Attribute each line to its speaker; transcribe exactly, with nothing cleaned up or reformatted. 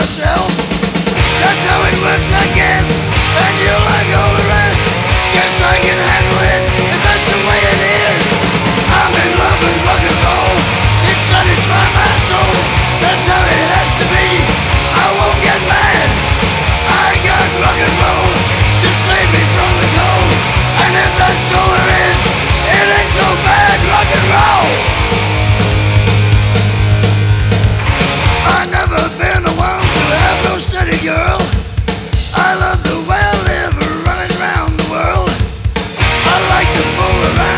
Speaker 1: myself. That's how it works, I guess. And you like all the rest. Guess I can handle it, and that's the way it is. I'm in love with rock and roll. It satisfies my soul. That's how it has to be. I won't get mad. I got rock and roll to save me from the cold. And if that's all there is, it ain't so bad, rock and roll. I never been the one to have no steady girl. I love the way I live, running round the world. I like to fool around.